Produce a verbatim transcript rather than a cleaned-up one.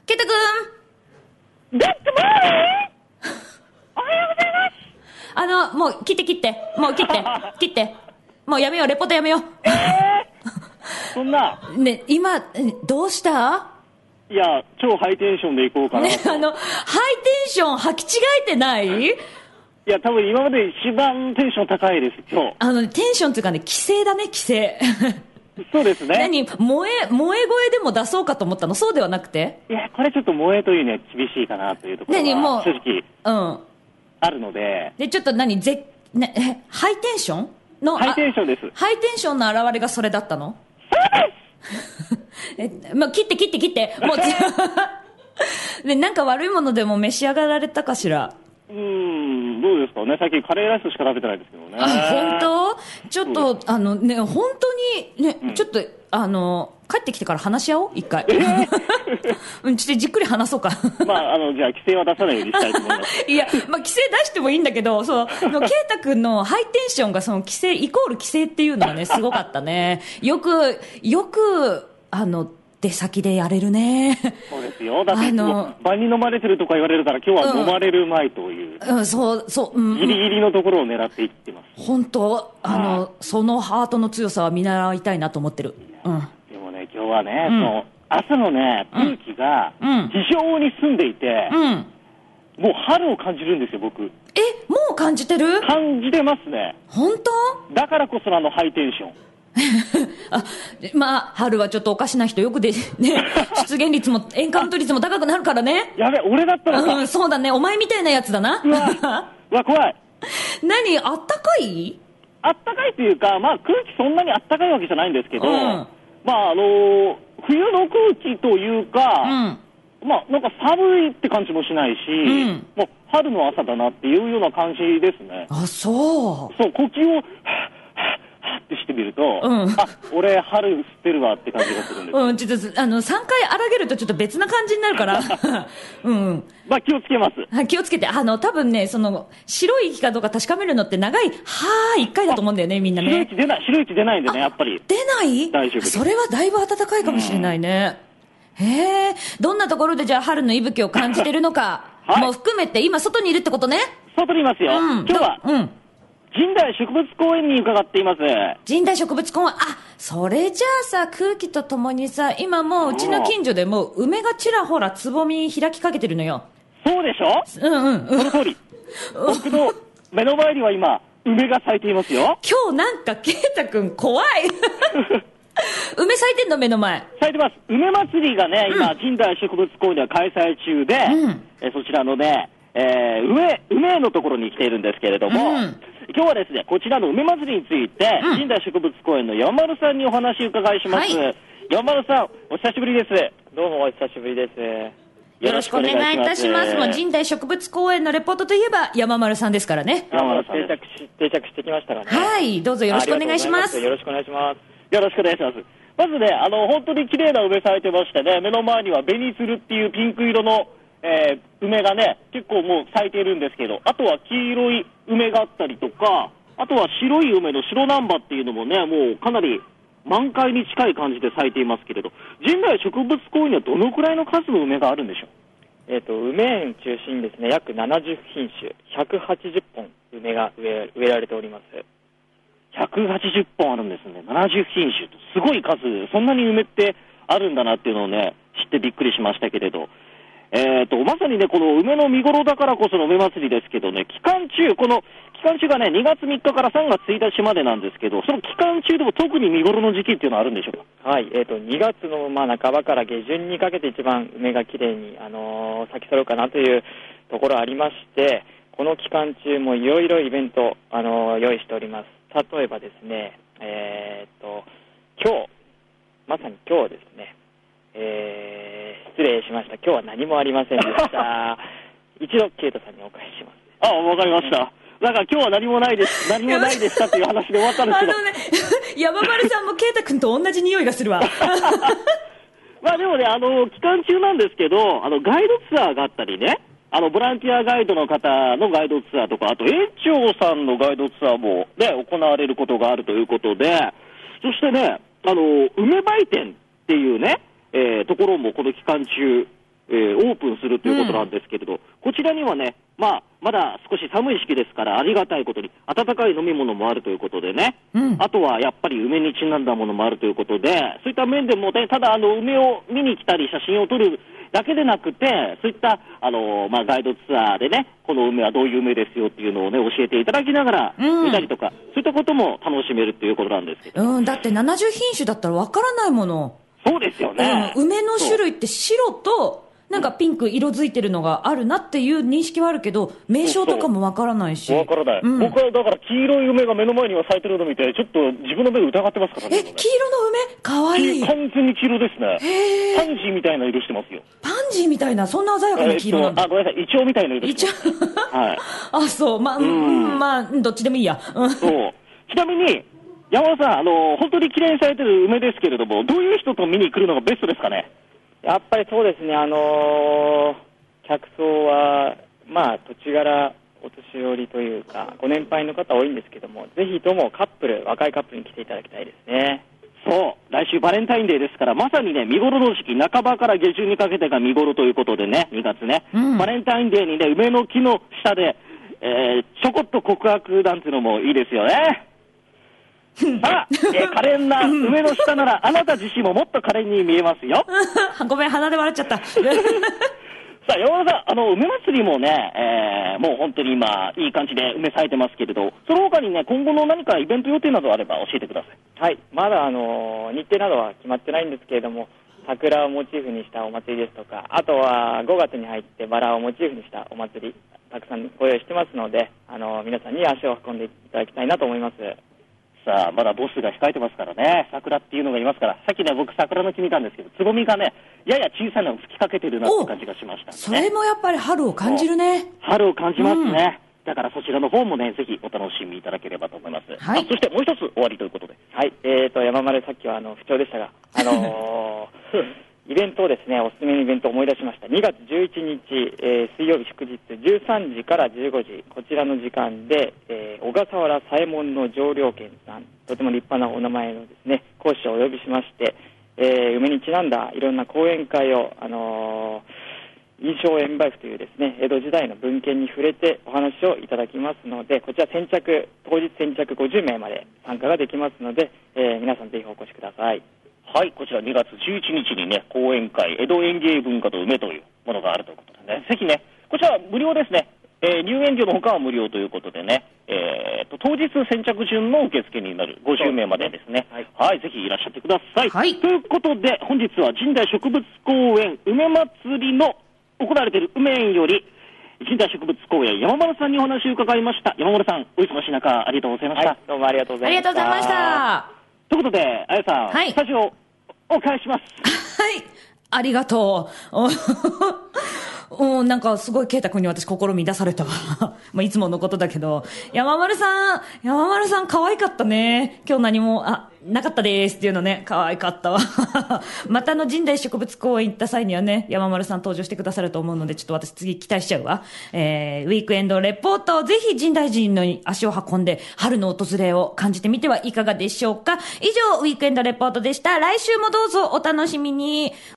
ケイタくん。 グッドモーニングおはようございます。 あの、もう切って切って。もう切って。切って。もうやめよう。レポートやめよう。 えー、そんな。 ね、今、どうした？ いや、超ハイテンションでいこうかな。 ね、あの、ハイテンション履き違えてない？ いや、多分今まで一番テンション高いです、今日。 あの、テンションっていうかね、規制だね、規制。 そうですね。 何、萌え、萌え声でも出そうかと思ったの？そうではなくて？ いや、これちょっと萌えというには厳しいかなというところは正直、 うん。 あるので。 で、ちょっと何、ぜ、ね、え、ハイテンションの、 ハイテンションです。 ハイテンションの表れがそれだったの？え、まあ、切って切って切って。もう、で、なんか悪いものでも召し上がられたかしら？ うーん、どうですかね。最近カレーライスしか食べてないですけどね。 あ、本当？ちょっと、あのね、本当に、ね、うん、ちょっと、あの、帰ってきてから話し合おう、一回。えー、ちょっとじっくり話そうか。 まあ、あの、じゃあ、規制は出さないようにしたいと思います。 いや、まあ、規制出してもいいんだけど、そう、ケイタ君のハイテンションが、その、規制、イコール規制っていうのがね、すごかったね。よく、よく、あの、出先でやれるね。 そうですよ。だって、場に飲まれてるとか言われるから、今日は飲まれる前という。 うん、うん、そう、そう、うん。 ギリギリのところを狙っていってます。 本当、あの、そのハートの強さは見習いたいなと思ってる。うん。 でもね、今日はね、うん、その、朝のね、空気が、非常に澄んでいて、うん、もう春を感じるんですよ、僕。 え、もう感じてる？ 感じてますね。 本当？ だからこそのあのハイテンション。 あ、まあ、春はちょっとおかしな人よくで、ね、出現率も、エンカウント率も高くなるからね。 やべ、俺だったのか。 うん、そうだね。お前みたいなやつだな。 うわ、うわ怖い。 何、あったかい？ あったかいというか、まあ空気そんなにあったかいわけじゃないんですけど、うん、まああのー、冬の空気というか、うん、まあなんか寒いって感じもしないし、うん、もう春の朝だなっていうような感じですね。 あ、そう。 そう、呼吸を、ってしてみると、うん、あ、俺春吸ってるわって感じがするんです。 うん、ちょっとあのさんかい荒げるとちょっと別な感じになるからうん、 まあ気をつけます。 気をつけて、あの多分ね、その白い息かどうか確かめるのって長いはーいっかいだと思うんだよね、みんなね。 白い息出ない、白い息出ないんでね、やっぱり出ない？ 大丈夫です。 それはだいぶ暖かいかもしれないね、うん、へえ、どんなところでじゃあ春の息吹を感じてるのか、はい、もう含めて今外にいるってことね。 外にいますよ、うん、今日は、うん、神代植物公園に伺っています。 神代植物公園、あ、それじゃあさ、空気とともにさ、今もううちの近所でもう梅がちらほらつぼみ開きかけてるのよ。 そうでしょ？ うんうん、うん、 その通り。僕の目の前には今梅が咲いていますよ。 今日なんかケイタ君怖い梅咲いてんの？目の前咲いてます。梅祭りがね、今、うん、神代植物公園では開催中で、うん、えそちらのね、えー、梅、梅のところに来ているんですけれども、うん、今日はですね、こちらの梅祭りについて、うん、神代植物公園の山丸さんにお話を伺いします。はい、山丸さん、お久しぶりです。 どうもお久しぶりです。 よろしくお願いいたします。もう神代植物公園のレポートといえば山丸さんですからね。 山丸さん定着し、定着してきましたからね。 はい、どうぞよろしくお願いします。 よろしくお願いします。 よろしくお願いします。まずね、あの、本当に綺麗な梅咲いてましてね、目の前には紅鶴っていうピンク色のえー、梅がね、結構もう咲いているんですけど、あとは黄色い梅があったりとか、あとは白い梅の白南波っていうのもね、もうかなり満開に近い感じで咲いていますけれど、神代植物公園にはどのくらいの数の梅があるんでしょう？ えっと、梅園中心にですね、約ななじゅっひんしゅ、ひゃくはちじゅっぽん梅が植え、植えられております。 ひゃくはちじゅっぽんあるんですね。ななじゅっひんしゅと、すごい数、そんなに梅ってあるんだなっていうのをね、知ってびっくりしましたけれど、えーと、まさにね、この梅の見頃だからこその梅祭りですけどね、期間中、この期間中がね、にがつみっかからさんがつついたちまでなんですけど、その期間中でも特に見頃の時期っていうのはあるんでしょうか？ はい、えーと、にがつのまあ半ばから下旬にかけて一番梅が綺麗に、あのー、咲き揃うかなというところありまして、この期間中もいろいろイベント、あのー、用意しております。例えばですね、えーと、今日、まさに今日ですね、えー、失礼しました。今日は何もありませんでした。一度、ケイトさんにお返しします。 ああ、わかりました。だから今日は何もないです、何もないでしたという話で終わったんですけど。 あのね、山丸さんもケイタ君と同じ匂いがするわ。 まあでもね、あの、期間中なんですけど、あの、ガイドツアーがあったりね、あの、ボランティアガイドの方のガイドツアーとか、あと園長さんのガイドツアーもね、行われることがあるということで、そしてね、あの、梅売店っていうね、えー、ところもこの期間中えー、オープンするということなんですけれど、うん、こちらにはね、まあ、まだ少し寒い時期ですからありがたいことに温かい飲み物もあるということでね、うん、あとはやっぱり梅にちなんだものもあるということで、そういった面でもね、ただあの梅を見に来たり写真を撮るだけでなくて、そういったあの、まあ、ガイドツアーでね、この梅はどういう梅ですよっていうのをね教えていただきながら見たりとか、うん、そういったことも楽しめるということなんですけど、 うん、だってななじゅう品種だったらわからないもの。 そうですよね、 うん、梅の種類って白となんかピンク色づいてるのがあるなっていう認識はあるけど、名称とかもわからないし。 わからない、うん、僕はだから黄色い梅が目の前には咲いてるのを見てちょっと自分の目を疑ってますからね。 え、黄色の梅かわいい。 完全に黄色ですね。 へー、 パンジーみたいな色してますよ。 パンジーみたいな、そんな鮮やかな黄色なんだ。 えっと、あ、ごめんなさい、イチョウみたいな色してます、はい、 あ、そう、まあ、うん、まあどっちでもいいや。 そう。ちなみに山田さん、あの本当に綺麗にされてる梅ですけれども、どういう人と見に来るのがベストですかね。 やっぱりそうですね、あのー、客層は、まあ、土地柄、お年寄りというか、ご年配の方多いんですけども、ぜひともカップル、若いカップルに来ていただきたいですね。 そう、来週バレンタインデーですから、まさにね、見頃の時期、半ばから下旬にかけてが見頃ということでね、にがつね、うん、バレンタインデーにね、梅の木の下で、えー、ちょこっと告白なんていうのもいいですよね。さあ、えー、可憐な梅の下ならあなた自身ももっと可憐に見えますよ。 ごめん、鼻で笑っちゃった。さあ、山田さん、あの梅祭りもね、えー、もう本当に今いい感じで梅咲いてますけれど、その他にね、今後の何かイベント予定などあれば教えてください。 はい、まだあの日程などは決まってないんですけれども、桜をモチーフにしたお祭りですとか、あとはごがつに入ってバラをモチーフにしたお祭り、たくさんご用意してますので、あの皆さんに足を運んでいただきたいなと思います。 さあ、まだボスが控えてますからね、桜っていうのがいますから、さっきね、僕桜の木見たんですけど、つぼみがね、やや小さなのを吹きかけてるなって感じがしました、ね、 それもやっぱり春を感じるね。 春を感じますね、うん、だからそちらの方もね、ぜひお楽しみいただければと思います。はい、そしてもう一つ終わりということで、 はい、えーと山丸、さっきはあの不調でしたが、あのーイベントをですね、おすすめのイベントを思い出しました。にがつじゅういちにち、えー、水曜日祝日じゅうさんじからじゅうごじ、こちらの時間で、えー、小笠原左衛門の上良軒さん、とても立派なお名前のですね、講師をお呼びしまして、えー、梅にちなんだいろんな講演会を、あのー、印象演売譜というですね、江戸時代の文献に触れてお話をいただきますので、こちら先着、当日先着ごじゅうめいまで参加ができますので、えー、皆さんぜひお越しください。 はい、こちらにがつじゅういちにちにね、講演会、江戸園芸文化と梅というものがあるということでね、ぜひね、こちらは無料ですね、えー、入園料のほかは無料ということでね、えー、と当日先着順の受付になるごじゅうめいまでですね、はい、はい、ぜひいらっしゃってください。はい、ということで、本日は神代植物公園梅祭りの行われている梅園より、神代植物公園山丸さんにお話を伺いました。山丸さん、お忙しい中ありがとうございました。はい、 どうもありがとうございました。 ありがとうございました。 ということで、あやさん、はい、スタジオお返しします。 はい、ありがとう。おなんかすごい圭太君に私心乱されたわ。まあいつものことだけど、山丸さん、山丸さん可愛かったね。今日何もあなかったですっていうのね、可愛かったわ。またの神代植物公園行った際にはね、山丸さん登場してくださると思うので、ちょっと私次期待しちゃうわ。えー、ウィークエンドレポート、ぜひ神代寺に足を運んで春の訪れを感じてみてはいかがでしょうか。以上ウィークエンドレポートでした。来週もどうぞお楽しみに。